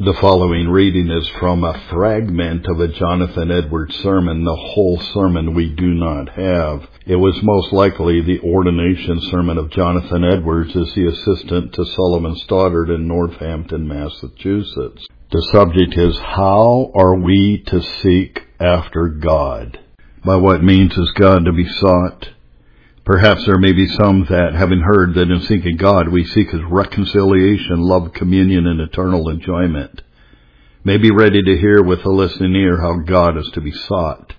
The following reading is from a fragment of a Jonathan Edwards sermon. The whole sermon we do not have. It was most likely the ordination sermon of Jonathan Edwards as the assistant to Solomon Stoddard in Northampton, Massachusetts. The subject is, how are we to seek after God? By what means is God to be sought? Perhaps there may be some that, having heard that in seeking God we seek His reconciliation, love, communion, and eternal enjoyment, may be ready to hear with the listening ear how God is to be sought.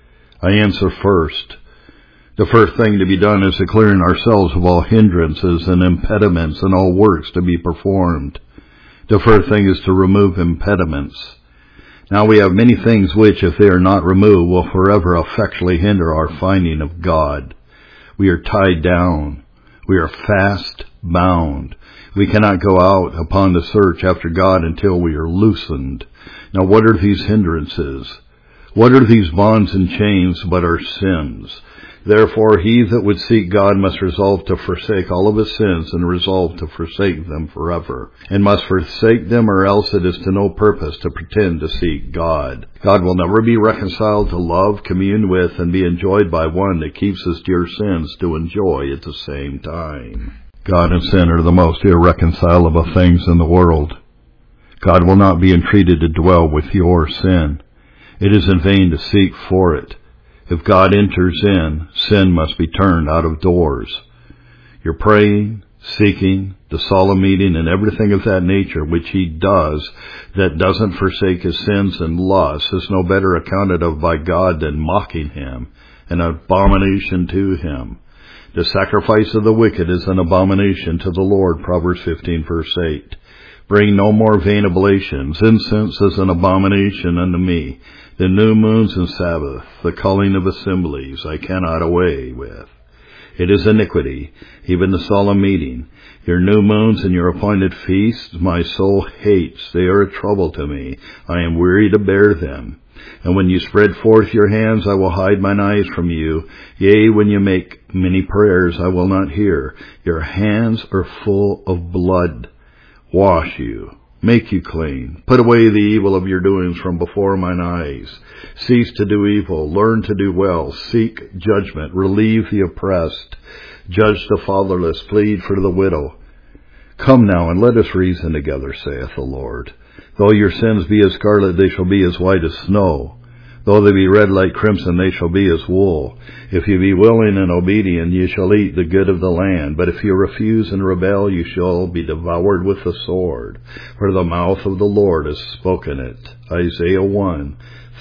I answer first. The first thing to be done is to clearing ourselves of all hindrances and impediments and all works to be performed. The first thing is to remove impediments. Now we have many things which, if they are not removed, will forever effectually hinder our finding of God. We are tied down. We are fast bound. We cannot go out upon the search after God until we are loosened. Now what are these hindrances? What are these bonds and chains but our sins? Therefore he that would seek God must resolve to forsake all of his sins and resolve to forsake them forever, and must forsake them, or else it is to no purpose to pretend to seek God. God will never be reconciled to love, commune with, and be enjoyed by one that keeps his dear sins to enjoy at the same time. God and sin are the most irreconcilable things in the world. God will not be entreated to dwell with your sin. It is in vain to seek for it. If God enters in, sin must be turned out of doors. Your praying, seeking, the solemn meeting, and everything of that nature which he does that doesn't forsake his sins and lusts is no better accounted of by God than mocking him, an abomination to him. The sacrifice of the wicked is an abomination to the Lord, Proverbs 15, verse 8. Bring no more vain oblations. Incense is an abomination unto me. The new moons and Sabbath, the calling of assemblies, I cannot away with. It is iniquity, even the solemn meeting. Your new moons and your appointed feasts my soul hates. They are a trouble to me. I am weary to bear them. And when you spread forth your hands, I will hide mine eyes from you. Yea, when you make many prayers, I will not hear. Your hands are full of blood. Wash you, make you clean. Put away the evil of your doings from before mine eyes. Cease to do evil, learn to do well. Seek judgment, relieve the oppressed. Judge the fatherless, plead for the widow. Come now, and let us reason together, saith the Lord. Though your sins be as scarlet, they shall be as white as snow. Though they be red like crimson, they shall be as wool. If you be willing and obedient, you shall eat the good of the land. But if you refuse and rebel, you shall be devoured with the sword. For the mouth of the Lord has spoken it. Isaiah 1,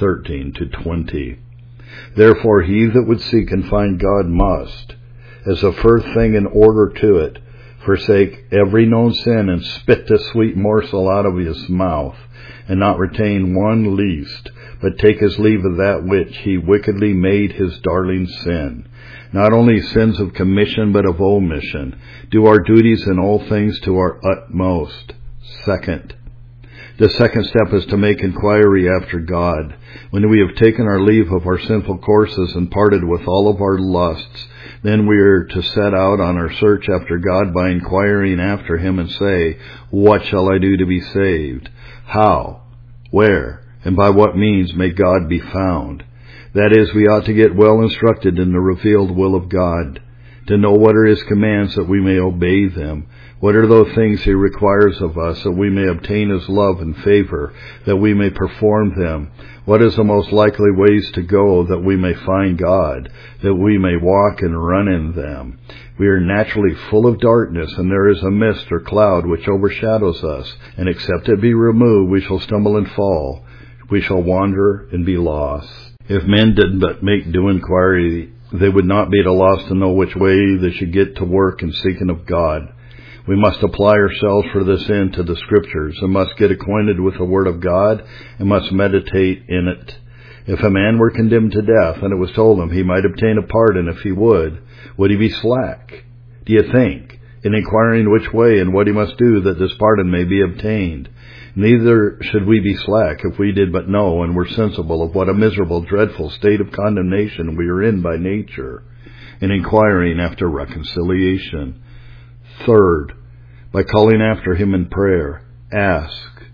13-20. Therefore he that would seek and find God must, as a first thing in order to it, forsake every known sin and spit the sweet morsel out of his mouth, and not retain one least, but take his leave of that which he wickedly made his darling sin. Not only sins of commission, but of omission. Do our duties in all things to our utmost. Second, the second step is to make inquiry after God. When we have taken our leave of our sinful courses and parted with all of our lusts, then we are to set out on our search after God by inquiring after him and say, what shall I do to be saved? How? Where? And by what means may God be found? That is, we ought to get well instructed in the revealed will of God, to know what are his commands that we may obey them. What are those things he requires of us that we may obtain his love and favor, that we may perform them? What is the most likely ways to go that we may find God, that we may walk and run in them? We are naturally full of darkness, and there is a mist or cloud which overshadows us, and except it be removed, we shall stumble and fall. We shall wander and be lost. If men did but make due inquiry, they would not be at a loss to know which way they should get to work in seeking of God. We must apply ourselves for this end to the Scriptures, and must get acquainted with the Word of God, and must meditate in it. If a man were condemned to death, and it was told him he might obtain a pardon if he would he be slack, do you think, in inquiring which way and what he must do that this pardon may be obtained? Neither should we be slack if we did but know and were sensible of what a miserable, dreadful state of condemnation we are in by nature, in inquiring after reconciliation. Third, by calling after him in prayer, ask,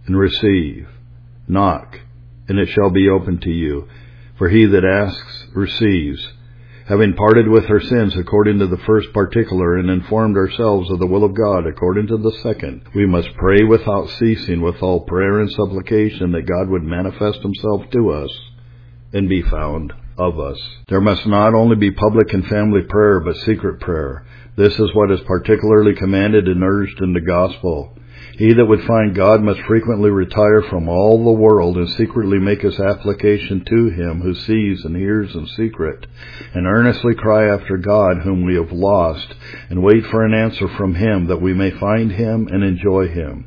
and receive. Knock, and it shall be opened to you. For he that asks receives. Having parted with our sins according to the first particular, and informed ourselves of the will of God according to the second, we must pray without ceasing with all prayer and supplication that God would manifest himself to us and be found of us. There must not only be public and family prayer, but secret prayer. This is what is particularly commanded and urged in the gospel. He that would find God must frequently retire from all the world and secretly make his application to him who sees and hears in secret, and earnestly cry after God whom we have lost, and wait for an answer from him that we may find him and enjoy him.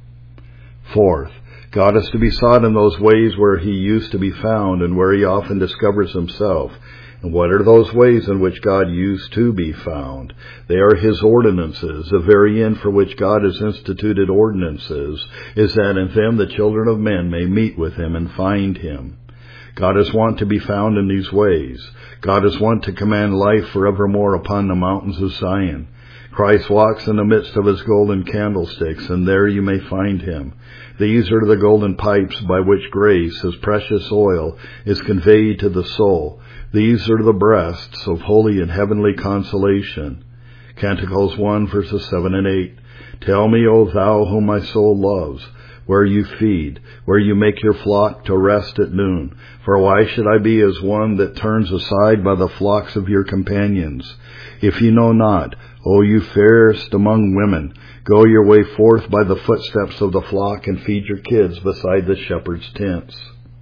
Fourth, God is to be sought in those ways where he used to be found and where he often discovers himself. And what are those ways in which God used to be found? They are his ordinances. The very end for which God has instituted ordinances is that in them the children of men may meet with him and find him. God is wont to be found in these ways. God is wont to command life forevermore upon the mountains of Zion. Christ walks in the midst of his golden candlesticks, and there you may find him. These are the golden pipes by which grace, his precious oil, is conveyed to the soul. These are the breasts of holy and heavenly consolation. Canticles 1, verses 7 and 8. Tell me, O thou whom my soul loves, where you feed, where you make your flock to rest at noon. For why should I be as one that turns aside by the flocks of your companions? If you know not, O you fairest among women, go your way forth by the footsteps of the flock and feed your kids beside the shepherd's tents.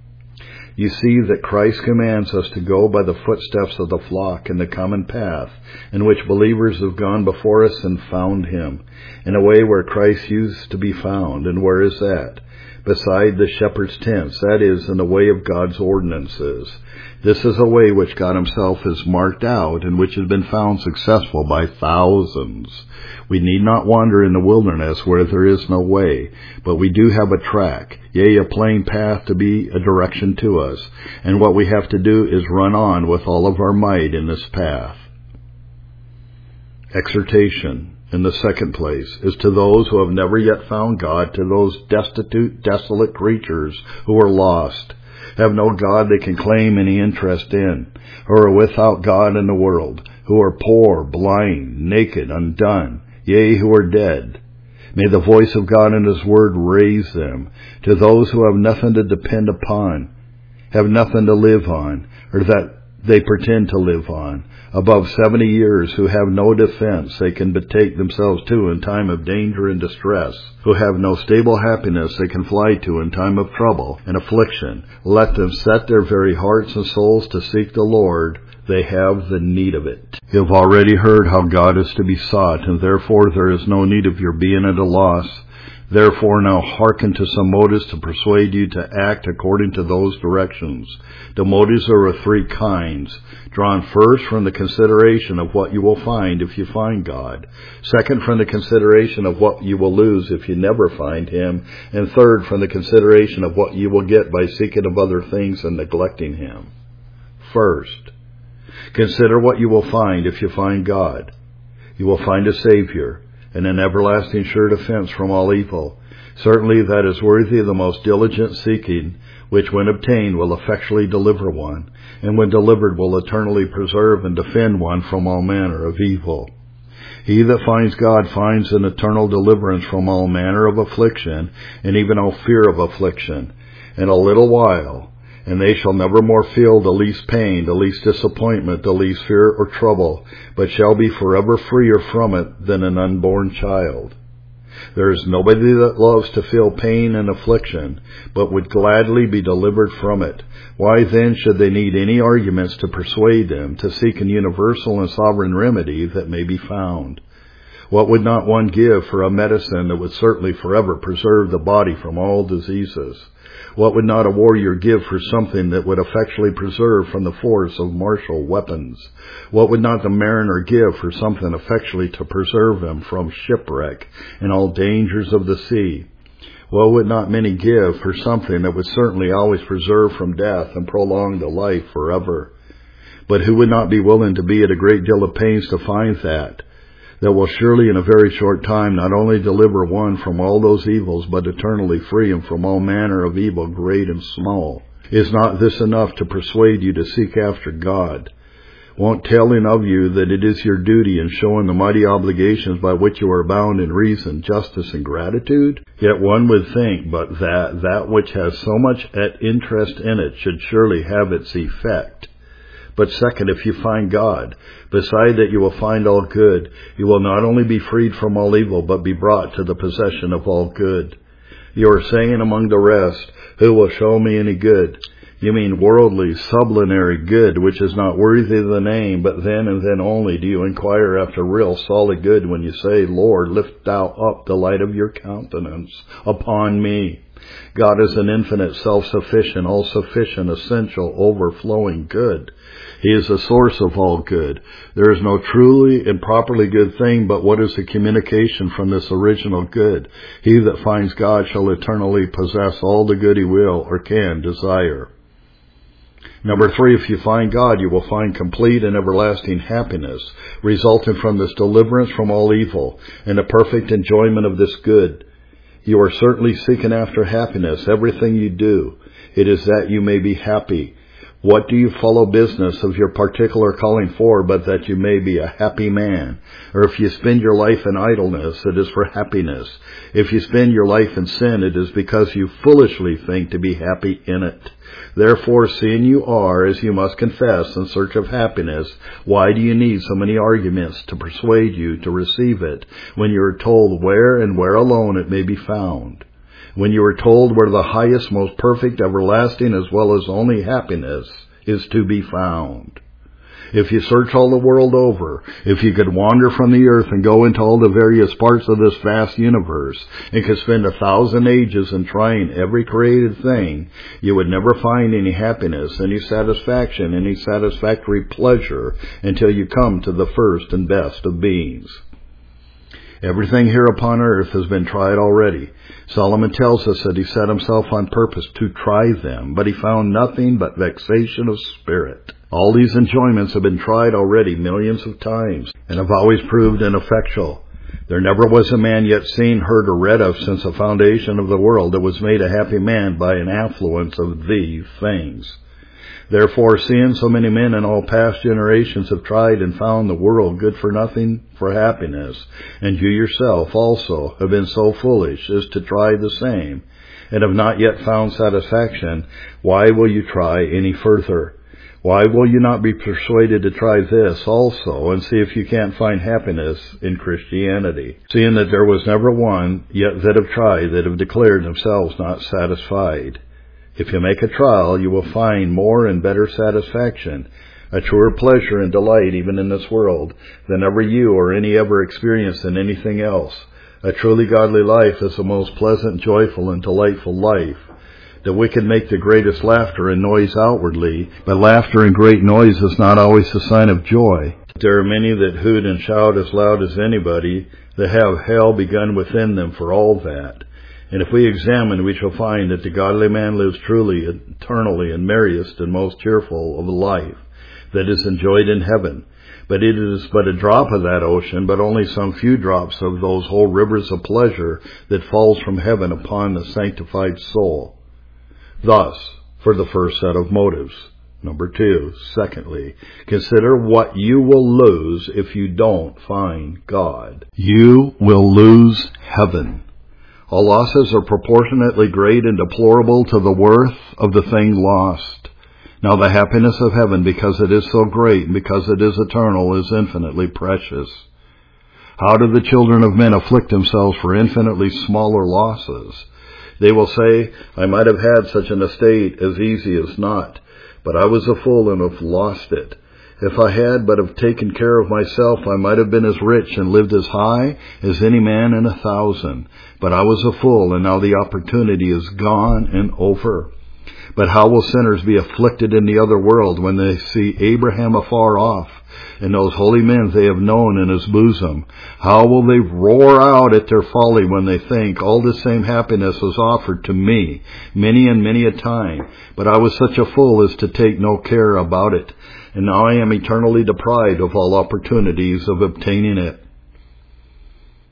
You see that Christ commands us to go by the footsteps of the flock in the common path in which believers have gone before us and found him, in a way where Christ used to be found. And where is that? Beside the shepherd's tents, that is, in the way of God's ordinances. This is a way which God himself has marked out and which has been found successful by thousands. We need not wander in the wilderness where there is no way, but we do have a track, yea, a plain path to be a direction to us, and what we have to do is run on with all of our might in this path. Exhortation, in the second place, is to those who have never yet found God, to those destitute, desolate creatures who are lost, have no God they can claim any interest in, who are without God in the world, who are poor, blind, naked, undone, yea, who are dead. May the voice of God and his word raise them. To those who have nothing to depend upon, have nothing to live on, or that they pretend to live on, above 70 years, who have no defense they can betake themselves to in time of danger and distress, who have no stable happiness they can fly to in time of trouble and affliction. Let them set their very hearts and souls to seek the Lord. They have the need of it. You have already heard how God is to be sought, and therefore there is no need of your being at a loss. Therefore now hearken to some motives to persuade you to act according to those directions. The motives are of three kinds, drawn first from the consideration of what you will find if you find God, second from the consideration of what you will lose if you never find him, and third from the consideration of what you will get by seeking of other things and neglecting him. First, consider what you will find if you find God. You will find a Savior, and an everlasting sure defense from all evil. Certainly that is worthy of the most diligent seeking, which when obtained will effectually deliver one, and when delivered will eternally preserve and defend one from all manner of evil. He that finds God finds an eternal deliverance from all manner of affliction, and even all fear of affliction. In a little while, and they shall never more feel the least pain, the least disappointment, the least fear or trouble, but shall be forever freer from it than an unborn child. There is nobody that loves to feel pain and affliction, but would gladly be delivered from it. Why then should they need any arguments to persuade them to seek an universal and sovereign remedy that may be found? What would not one give for a medicine that would certainly forever preserve the body from all diseases? What would not a warrior give for something that would effectually preserve from the force of martial weapons? What would not the mariner give for something effectually to preserve him from shipwreck and all dangers of the sea? What would not many give for something that would certainly always preserve from death and prolong the life forever? But who would not be willing to be at a great deal of pains to find that? that will surely in a very short time not only deliver one from all those evils, but eternally free him from all manner of evil, great and small. Is not this enough to persuade you to seek after God? Won't telling of you that it is your duty and showing the mighty obligations by which you are bound in reason, justice, and gratitude? Yet one would think but that which has so much at interest in it should surely have its effect. But second, if you find God, beside that you will find all good, you will not only be freed from all evil, but be brought to the possession of all good. You are saying among the rest, who will show me any good? You mean worldly, sublunary good, which is not worthy of the name, but then and then only do you inquire after real solid good when you say, Lord, lift thou up the light of your countenance upon me. God is an infinite, self-sufficient, all-sufficient, essential, overflowing good. He is the source of all good. There is no truly and properly good thing but what is the communication from this original good. He that finds God shall eternally possess all the good he will or can desire. Number 3, if you find God, you will find complete and everlasting happiness, resulting from this deliverance from all evil and the perfect enjoyment of this good. You are certainly seeking after happiness, everything you do. It is that you may be happy. What do you follow business of your particular calling for but that you may be a happy man? Or if you spend your life in idleness, it is for happiness. If you spend your life in sin, it is because you foolishly think to be happy in it. Therefore, seeing you are, as you must confess, in search of happiness, why do you need so many arguments to persuade you to receive it, when you are told where and where alone it may be found? When you are told where the highest, most perfect, everlasting, as well as only happiness is to be found. If you search all the world over, if you could wander from the earth and go into all the various parts of this vast universe, and could spend 1,000 ages in trying every created thing, you would never find any happiness, any satisfaction, any satisfactory pleasure, until you come to the first and best of beings. Everything here upon earth has been tried already. Solomon tells us that he set himself on purpose to try them, but he found nothing but vexation of spirit. All these enjoyments have been tried already millions of times, and have always proved ineffectual. There never was a man yet seen, heard, or read of since the foundation of the world that was made a happy man by an affluence of these things. Therefore, seeing so many men in all past generations have tried and found the world good for nothing for happiness, and you yourself also have been so foolish as to try the same, and have not yet found satisfaction, why will you try any further? Why will you not be persuaded to try this also, and see if you can't find happiness in Christianity, seeing that there was never one yet that have tried that have declared themselves not satisfied? If you make a trial, you will find more and better satisfaction, a truer pleasure and delight even in this world, than ever you or any ever experienced in anything else. A truly godly life is the most pleasant, joyful, and delightful life. The wicked make the greatest laughter and noise outwardly, but laughter and great noise is not always a sign of joy. There are many that hoot and shout as loud as anybody, that have hell begun within them for all that. And if we examine, we shall find that the godly man lives truly, eternally, and merriest and most cheerful of life that is enjoyed in heaven. But it is but a drop of that ocean, but only some few drops of those whole rivers of pleasure that falls from heaven upon the sanctified soul. Thus, for the first set of motives. Number 2, secondly, consider what you will lose if you don't find God. You will lose heaven. All losses are proportionately great and deplorable to the worth of the thing lost. Now the happiness of heaven, because it is so great and because it is eternal, is infinitely precious. How do the children of men afflict themselves for infinitely smaller losses? They will say, I might have had such an estate as easy as not, but I was a fool and have lost it. If I had but have taken care of myself, I might have been as rich and lived as high as any man in 1,000. But I was a fool, and now the opportunity is gone and over. But how will sinners be afflicted in the other world when they see Abraham afar off, and those holy men they have known in his bosom? How will they roar out at their folly when they think, all this same happiness was offered to me, many and many a time, but I was such a fool as to take no care about it, and now I am eternally deprived of all opportunities of obtaining it.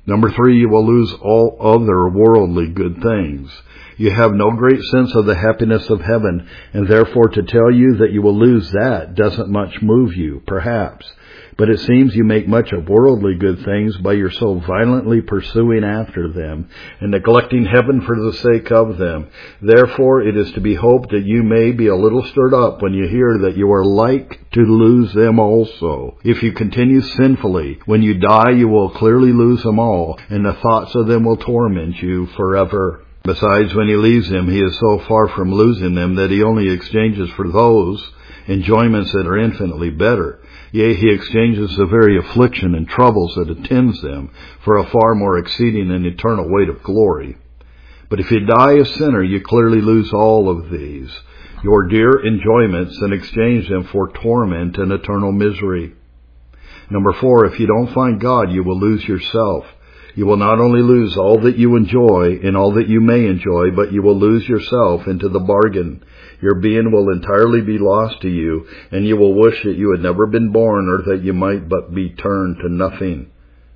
Number 3, you will lose all other worldly good things. You have no great sense of the happiness of heaven, and therefore to tell you that you will lose that doesn't much move you, perhaps. But it seems you make much of worldly good things by your so violently pursuing after them, and neglecting heaven for the sake of them. Therefore it is to be hoped that you may be a little stirred up when you hear that you are like to lose them also. If you continue sinfully, when you die you will clearly lose them all, and the thoughts of them will torment you forever. Besides, when he leaves them, he is so far from losing them that he only exchanges for those enjoyments that are infinitely better. Yea, he exchanges the very affliction and troubles that attends them for a far more exceeding and eternal weight of glory. But if you die a sinner, you clearly lose all of these, your dear enjoyments, and exchange them for torment and eternal misery. Number 4, if you don't find God, you will lose yourself. You will not only lose all that you enjoy and all that you may enjoy, but you will lose yourself into the bargain. Your being will entirely be lost to you, and you will wish that you had never been born, or that you might but be turned to nothing.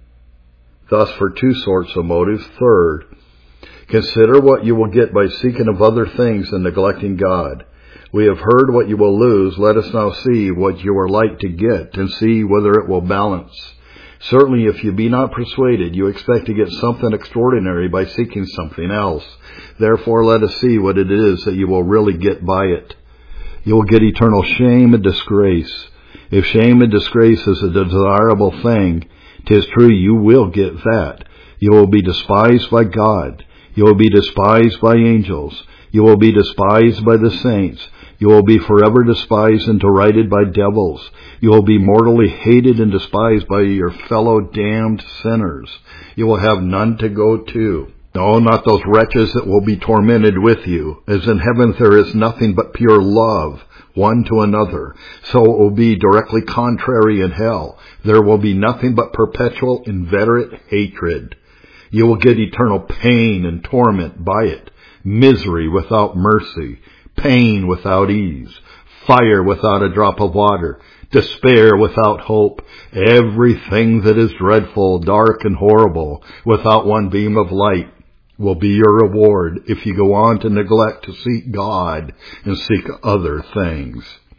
Thus, for 2 sorts of motives. Third, consider what you will get by seeking of other things and neglecting God. We have heard what you will lose. Let us now see what you are like to get, and see whether it will balance. Certainly, if you be not persuaded, you expect to get something extraordinary by seeking something else. Therefore, let us see what it is that you will really get by it. You will get eternal shame and disgrace. If shame and disgrace is a desirable thing, 'tis true you will get that. You will be despised by God. You will be despised by angels. You will be despised by the saints. You will be forever despised and derided by devils. You will be mortally hated and despised by your fellow damned sinners. You will have none to go to. No, not those wretches that will be tormented with you. As in heaven there is nothing but pure love, one to another. So it will be directly contrary in hell. There will be nothing but perpetual, inveterate hatred. You will get eternal pain and torment by it. Misery without mercy. Pain without ease, fire without a drop of water, despair without hope, everything that is dreadful, dark, and horrible, without one beam of light, will be your reward if you go on to neglect to seek God and seek other things.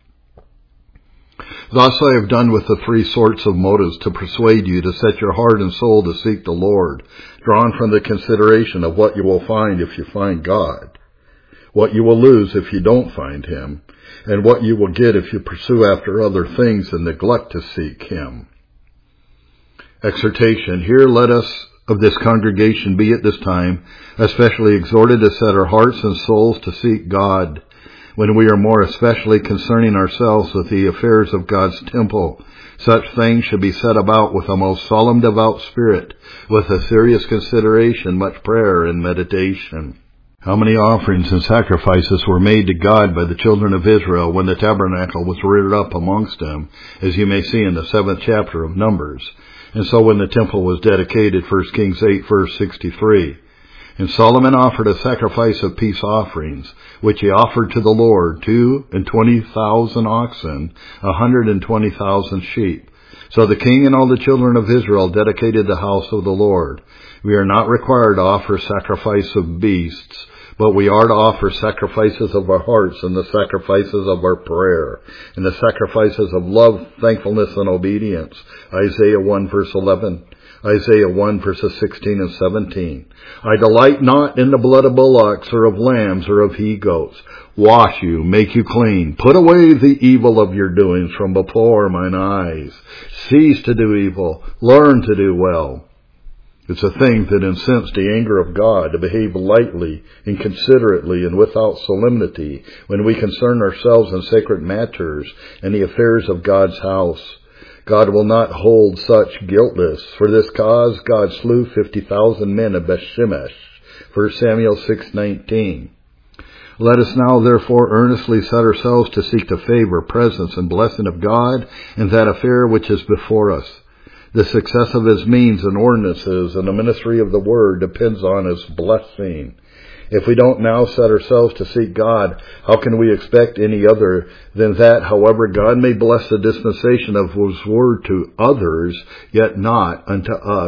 Thus I have done with the 3 sorts of motives to persuade you to set your heart and soul to seek the Lord, drawn from the consideration of what you will find if you find God, what you will lose if you don't find him, and what you will get if you pursue after other things and neglect to seek him. Exhortation. Here let us of this congregation be at this time especially exhorted to set our hearts and souls to seek God, when we are more especially concerning ourselves with the affairs of God's temple. Such things should be set about with a most solemn devout spirit, with a serious consideration, much prayer and meditation. How many offerings and sacrifices were made to God by the children of Israel when the tabernacle was reared up amongst them, as you may see in the 7th chapter of Numbers. And so when the temple was dedicated, 1 Kings 8, verse 63. And Solomon offered a sacrifice of peace offerings, which he offered to the Lord, 22,000 oxen, 120,000 sheep. So the king and all the children of Israel dedicated the house of the Lord. We are not required to offer sacrifice of beasts, but we are to offer sacrifices of our hearts and the sacrifices of our prayer and the sacrifices of love, thankfulness, and obedience. Isaiah 1 verse 11. Isaiah 1 verses 16 and 17. I delight not in the blood of bullocks or of lambs or of he-goats. Wash you, make you clean. Put away the evil of your doings from before mine eyes. Cease to do evil. Learn to do well. It's a thing that incensed the anger of God to behave lightly, inconsiderately, and without solemnity when we concern ourselves in sacred matters and the affairs of God's house. God will not hold such guiltless. For this cause God slew 50,000 men of Bethshemesh. 1 Samuel 6:19. Let us now therefore earnestly set ourselves to seek the favor, presence, and blessing of God in that affair which is before us. The success of his means and ordinances and the ministry of the word depends on his blessing. If we don't now set ourselves to seek God, how can we expect any other than that, however God may bless the dispensation of his word to others, yet not unto us?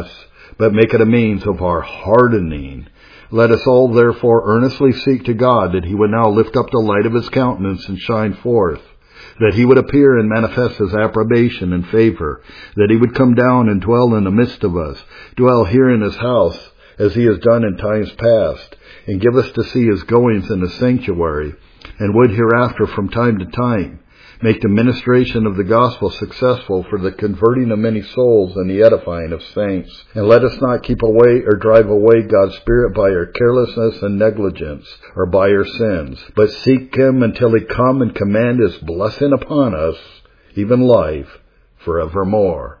but make it a means of our hardening. Let us all therefore earnestly seek to God that he would now lift up the light of his countenance and shine forth, that he would appear and manifest his approbation and favor, that he would come down and dwell in the midst of us, dwell here in his house, as he has done in times past, and give us to see his goings in the sanctuary, and would hereafter from time to time make the ministration of the gospel successful for the converting of many souls and the edifying of saints. And let us not keep away or drive away God's Spirit by our carelessness and negligence, or by our sins, but seek him until he come and command his blessing upon us, even life, forevermore.